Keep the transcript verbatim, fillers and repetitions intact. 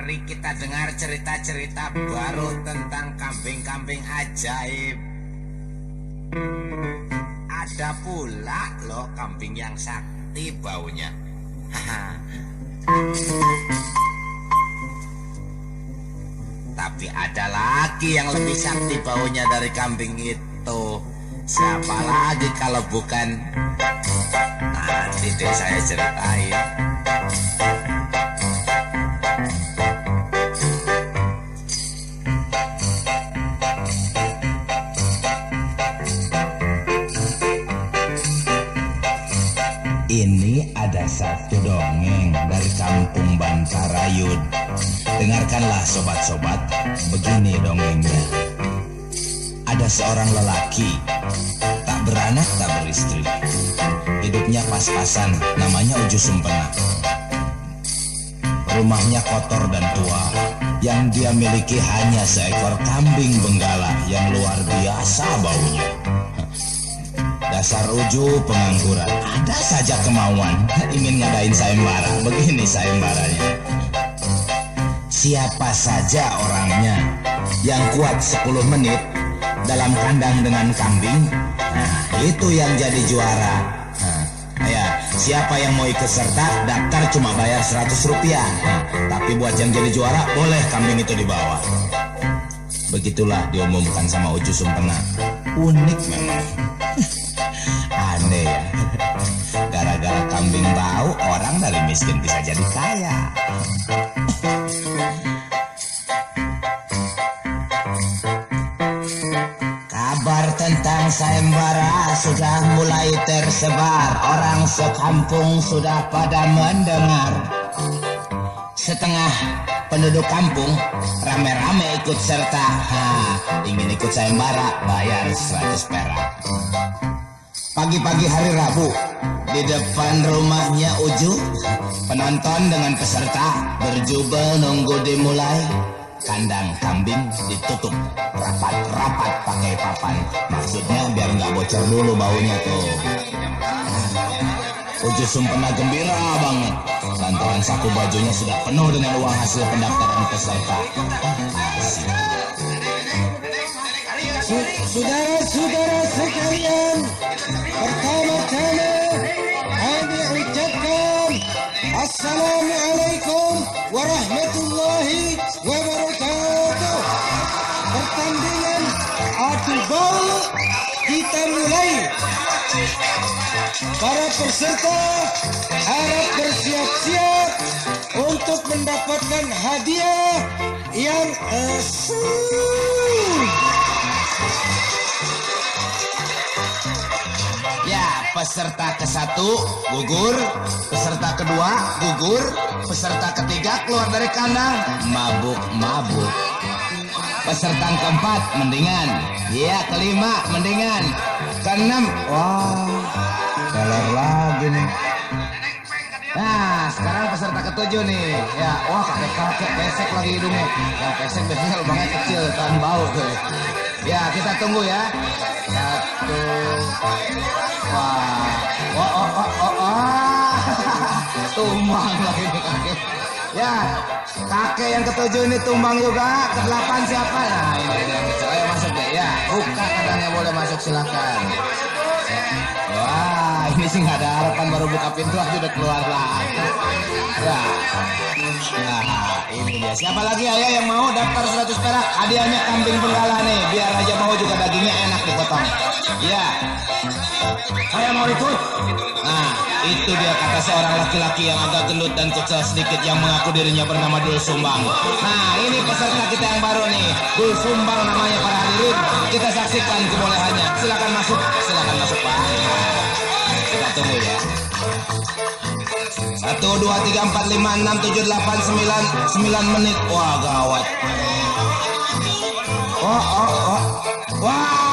Mari kita dengar cerita-cerita baru tentang kambing-kambing ajaib. Ada pula loh kambing yang sakti baunya. Tapi ada lagi yang lebih sakti baunya dari kambing itu. Siapa lagi kalau bukan? Nanti deh saya ceritain. Ini ada satu dongeng dari kampung Bantarayud. Dengarkanlah sobat-sobat, begini dongengnya. Ada seorang lelaki, tak beranak tak beristri. Hidupnya pas-pasan, namanya Uju Sempena. Rumahnya kotor dan tua. Yang dia miliki hanya seekor kambing benggala yang luar biasa baunya. Dasar Uju pengangguran, ada saja kemauan ingin ngadain sayembara. Begini sayembaranya. Siapa saja orangnya yang kuat sepuluh menit dalam kandang dengan kambing, nah itu yang jadi juara. Nah, ya, siapa yang mau ikut serta daftar cuma bayar seratus rupiah. Nah, tapi buat yang jadi juara boleh kambing itu dibawa. Begitulah diumumkan sama Uju Sempena. Unik memang. Aneh ya. Gara-gara kambing bau, orang dari miskin bisa jadi kaya. Kabar tentang sayembara sudah mulai tersebar. Orang sekampung sudah pada mendengar. Setengah penduduk kampung rame-rame ikut serta. Ha, ingin ikut sayembara, bayar seratus perak. Pagi-pagi hari Rabu, di depan rumahnya Uju, penonton dengan peserta berjubel nunggu dimulai. Kandang kambing ditutup rapat-rapat pakai papan. Maksudnya biar nggak bocor dulu baunya tuh. Uju Sempena gembira banget lantaran saku bajunya sudah penuh dengan uang hasil pendaftaran peserta. Asik. Saudara-saudara sekalian, pertama-tama kami ucapkan Assalamualaikum warahmatullahi wabarakatuh. Pertandingan adu bau kita mulai. Para peserta harap bersiap-siap untuk mendapatkan hadiah yang asik. Ya, peserta ke satu gugur, peserta kedua gugur, peserta ketiga keluar dari kandang mabuk-mabuk. Peserta keempat mendingan, ya kelima mendingan, keenam wah kelar lagi nih. Nah, sekarang peserta ketujuh nih. Ya, wah kakek-kakek pesek lagi hidungnya. Yang pesek biasanya lubangnya kecil, kan bau tuh. Ya, kita tunggu ya. Satu. Wah. Oh, oh, oh, oh, oh. Tumbang lagi nih kakek. Ya, kakek yang ketujuh ini tumbang juga. Kedelapan siapa? Nah, ini dia. Ayo masuk deh. Ya, buka kandangnya, boleh masuk silakan. Wah, ini sih nggak ada harapan, baru buka pintu aja udah keluar lagi. Ya. Nah, ini dia. Siapa lagi ayah yang mau daftar seratus perak? Hadiahnya kambing benggala nih. Biar aja mau juga dagingnya enak dipotong. Ya. Saya mau ikut. Nah, itu dia kata seorang laki-laki yang agak gendut dan kecil sedikit yang mengaku dirinya bernama Dul Sumbang. Nah, ini peserta kita yang baru nih. Dul Sumbang namanya para hadirin. Kita saksikan kebolehannya. Silakan masuk. Silakan masuk, Pak. Kita tunggu ya. Satu, dua, tiga, empat, lima, enam, tujuh, delapan, sembilan, sembilan menit. Wah, gawat. Oh, oh, oh. Wah.